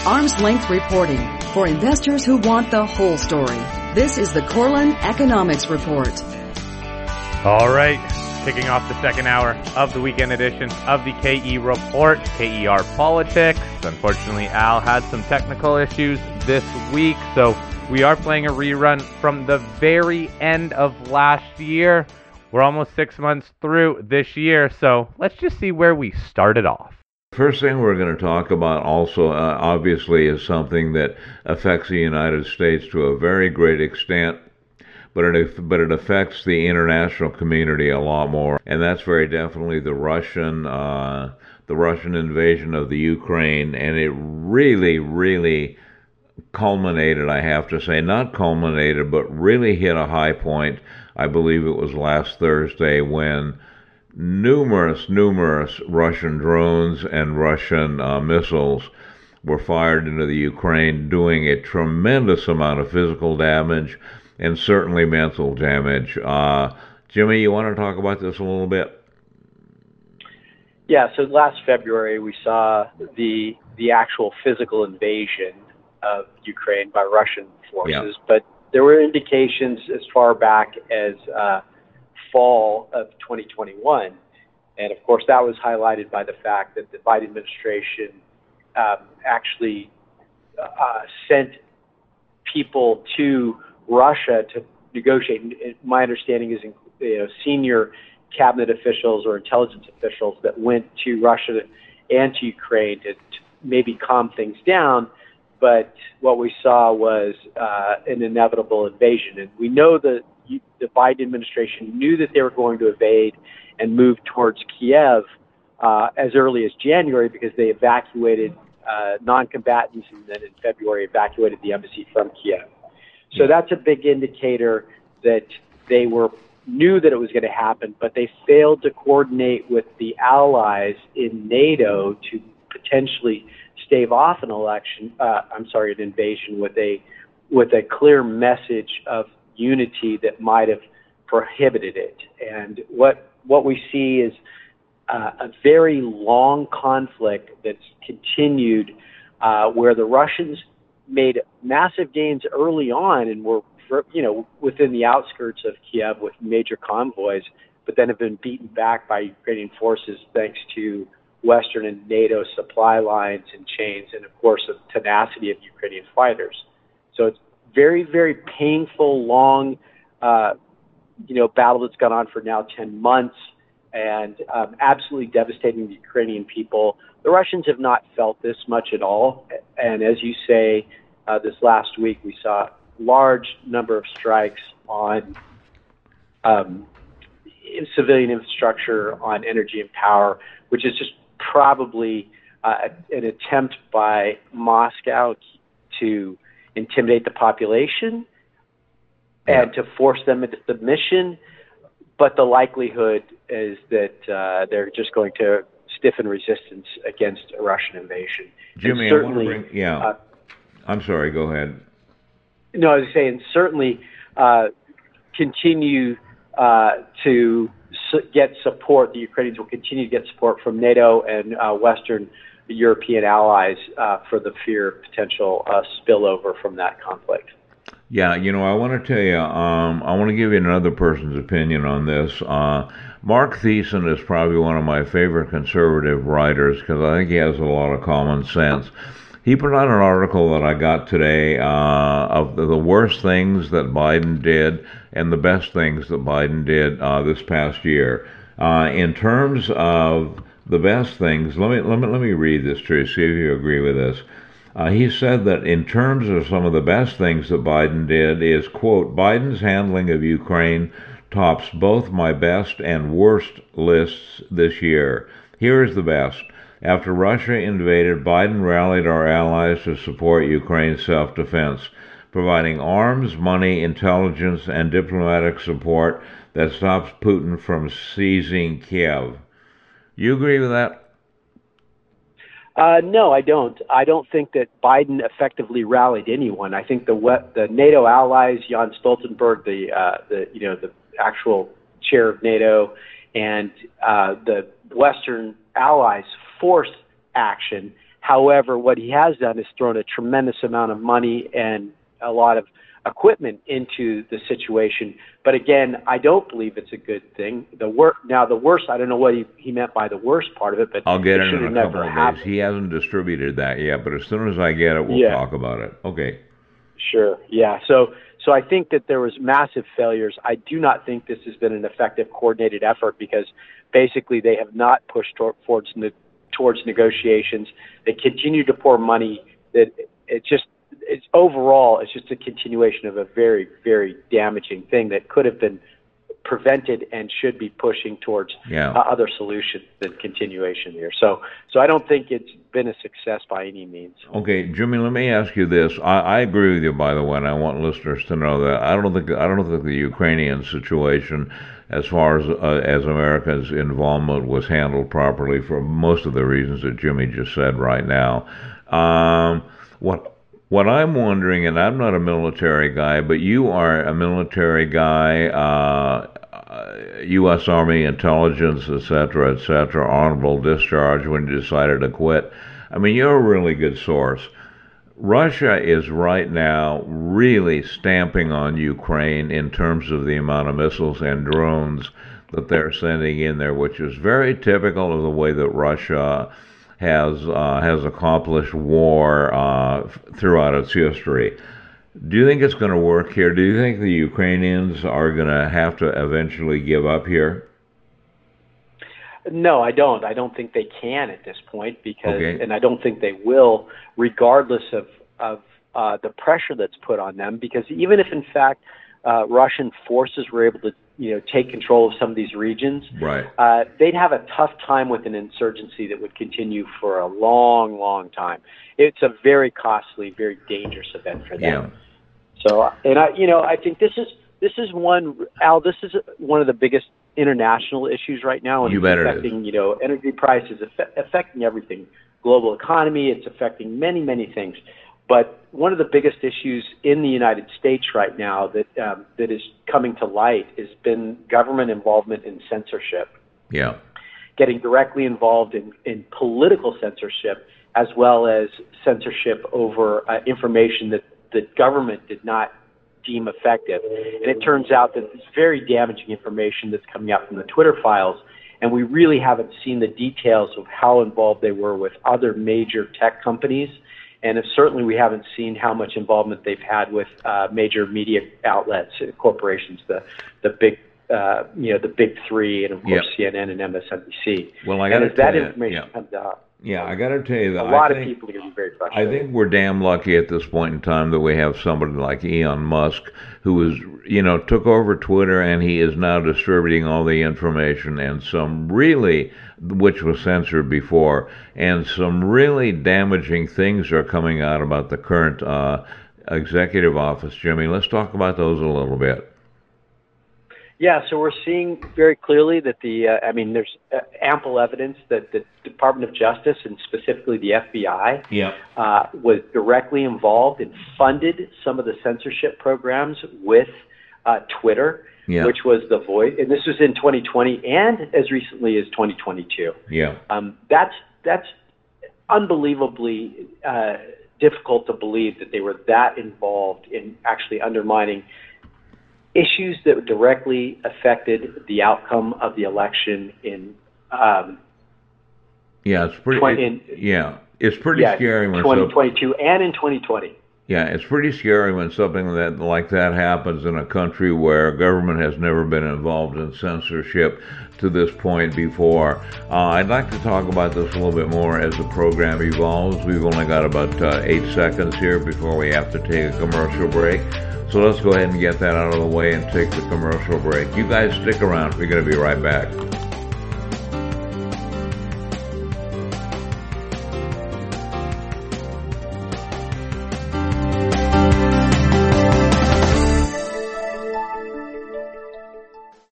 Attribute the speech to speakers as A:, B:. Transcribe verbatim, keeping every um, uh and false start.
A: Arm's length reporting for investors who want the whole story. This is the Corlin Economics Report.
B: All right, kicking off the second hour of the weekend edition of the K E Report, K E R Politics. Unfortunately, Al had some technical issues this week, so we are playing a rerun from the very end of last year. We're almost six months through this year, so let's just see where we started off.
C: First thing we're going to talk about also, uh, obviously, is something that affects the United States to a very great extent, but it, but it affects the international community a lot more, and that's very definitely the Russian, uh, the Russian invasion of the Ukraine, and it really, really culminated, I have to say, not culminated, but really hit a high point. I believe it was last Thursday when numerous, numerous Russian drones and Russian uh, missiles were fired into the Ukraine, doing a tremendous amount of physical damage and certainly mental damage. Uh, Jimmy, you want to talk about this a little bit?
D: Yeah, so last February we saw the the actual physical invasion of Ukraine by Russian forces,
C: yeah.
D: but there were indications as far back as uh, fall of twenty twenty-one. And of course, that was highlighted by the fact that the Biden administration um, actually uh, sent people to Russia to negotiate. And my understanding is, you know, senior cabinet officials or intelligence officials that went to Russia and to Ukraine to, to maybe calm things down. But what we saw was uh, an inevitable invasion. And we know that the Biden administration knew that they were going to invade and move towards Kiev uh, as early as January because they evacuated uh, non-combatants and then in February evacuated the embassy from Kiev. So that's a big indicator that they were knew that it was going to happen, but they failed to coordinate with the allies in NATO to potentially stave off an election. Uh, I'm sorry, an invasion with a with a clear message of unity that might have prohibited it. And what what we see is uh, a very long conflict that's continued, uh, where the Russians made massive gains early on and were, you know, within the outskirts of Kiev with major convoys, but then have been beaten back by Ukrainian forces thanks to Western and NATO supply lines and chains, and of course the tenacity of Ukrainian fighters. So it's very, very painful, long, uh, you know, battle that's gone on for now ten months, and um, absolutely devastating the Ukrainian people. The Russians have not felt this much at all, and as you say, uh, this last week we saw a large number of strikes on um, civilian infrastructure, on energy and power, which is just probably uh, an attempt by Moscow to intimidate the population and to force them into submission, but the likelihood is that uh, they're just going to stiffen resistance against a Russian invasion.
C: Jimmy, I want to bring, yeah, uh, I'm sorry, go ahead.
D: No, I was saying certainly uh, continue uh, to su- get support. The Ukrainians will continue to get support from NATO and uh, Western European allies uh, for the fear of potential uh, spillover from that conflict.
C: Yeah, you know, I want to tell you, um, I want to give you another person's opinion on this. Uh, Mark Thiessen is probably one of my favorite conservative writers because I think he has a lot of common sense. He put out an article that I got today uh, of the, the worst things that Biden did and the best things that Biden did uh, this past year. Uh, in terms of the best things, let me let me let me read this to you, see if you agree with this. Uh, he said that in terms of some of the best things that Biden did is, quote, Biden's handling of Ukraine tops both my best and worst lists this year. Here is the best. After Russia invaded, Biden rallied our allies to support Ukraine's self-defense, providing arms, money, intelligence, and diplomatic support that stops Putin from seizing Kiev. You agree with that?
D: Uh, no, I don't. I don't think that Biden effectively rallied anyone. I think the the NATO allies, Jens Stoltenberg, the uh, the you know the actual chair of NATO, and uh, the Western allies forced action However, what he has done is thrown a tremendous amount of money and a lot of equipment into the situation. But again, I don't believe it's a good thing. The wor- Now, the worst, I don't know what he, he meant by the worst part of it, but
C: I'll get
D: it
C: it in a couple of days.
D: happened.
C: He hasn't distributed that yet, but as soon as I get it, we'll
D: Yeah.
C: talk about it. Okay.
D: Sure. Yeah. So, so I think that there was massive failures. I do not think this has been an effective coordinated effort because basically they have not pushed tor- towards ne- towards negotiations. They continue to pour money. That it just it's overall it's just a continuation of a very very damaging thing that could have been prevented and should be pushing towards
C: yeah.
D: uh, other solutions than continuation here. So, so I don't think it's been a success by any means.
C: Okay, Jimmy, let me ask you this. I, I agree with you, by the way, and I want listeners to know that I don't think I don't think the Ukrainian situation, as far as uh, as America's involvement, was handled properly for most of the reasons that Jimmy just said right now. Um, what What I'm wondering, and I'm not a military guy, but you are a military guy, uh, U S Army intelligence, et cetera, et cetera, honorable discharge when you decided to quit. I mean, you're a really good source. Russia is right now really stamping on Ukraine in terms of the amount of missiles and drones that they're sending in there, which is very typical of the way that Russia has uh, has accomplished war uh, throughout its history. Do you think it's going to work here? Do you think the Ukrainians are going to have to eventually give up here?
D: No, I don't. I don't think they can at this point because,
C: okay.
D: and I don't think they will, regardless of of uh, the pressure that's put on them. Because even if, in fact, uh, Russian forces were able to, you know, take control of some of these regions,
C: right.
D: uh, they'd have a tough time with an insurgency that would continue for a long, long time. It's a very costly, very dangerous event for them.
C: Yeah.
D: So, and I, you know, I think this is this is one, Al. This is one of the biggest international issues right now, and
C: you
D: it's
C: bet
D: affecting,
C: it is.
D: you know, energy prices, affect, affecting everything, global economy. It's affecting many, many things. But one of the biggest issues in the United States right now that um, that is coming to light has been government involvement in censorship.
C: Yeah.
D: Getting directly involved in, in political censorship, as well as censorship over uh, information that the government did not deem effective. And it turns out that it's very damaging information that's coming out from the Twitter files, and we really haven't seen the details of how involved they were with other major tech companies. And if certainly we haven't seen how much involvement they've had with uh, major media outlets, uh, corporations, the the big, uh, you know, the big three, and of course
C: yep.
D: C N N and M S N B C.
C: Well, I
D: got
C: to
D: as that
C: you,
D: information
C: yeah.
D: comes out,
C: yeah, I got to tell you that
D: a lot
C: I
D: of
C: think,
D: people are going to be very
C: I
D: frustrated.
C: think we're damn lucky at this point in time that we have somebody like Elon Musk, who is, you know, took over Twitter, and he is now distributing all the information, and some really, which was censored before, and some really damaging things are coming out about the current uh, executive office. Jimmy, let's talk about those a little bit.
D: Yeah, so we're seeing very clearly that the, uh, I mean, there's uh, ample evidence that the Department of Justice, and specifically the F B I,
C: yeah.
D: uh, was directly involved and funded some of the censorship programs with uh, Twitter,
C: yeah.
D: which was the voice, and this was in twenty twenty and as recently as twenty twenty-two.
C: Yeah.
D: Um, that's that's unbelievably uh, difficult to believe that they were that involved in actually undermining issues that directly affected the outcome of the election in um,
C: yeah, it's pretty.
D: twenty,
C: it, yeah, it's pretty
D: yeah,
C: scary when
D: twenty twenty-two so, and in twenty twenty.
C: Yeah, it's pretty scary when something that like that happens in a country where government has never been involved in censorship to this point before. Uh, I'd like to talk about this a little bit more as the program evolves. We've only got about uh, eight seconds here before we have to take a commercial break. So let's go ahead and get that out of the way and take the commercial break. You guys stick around. We're going to be right back.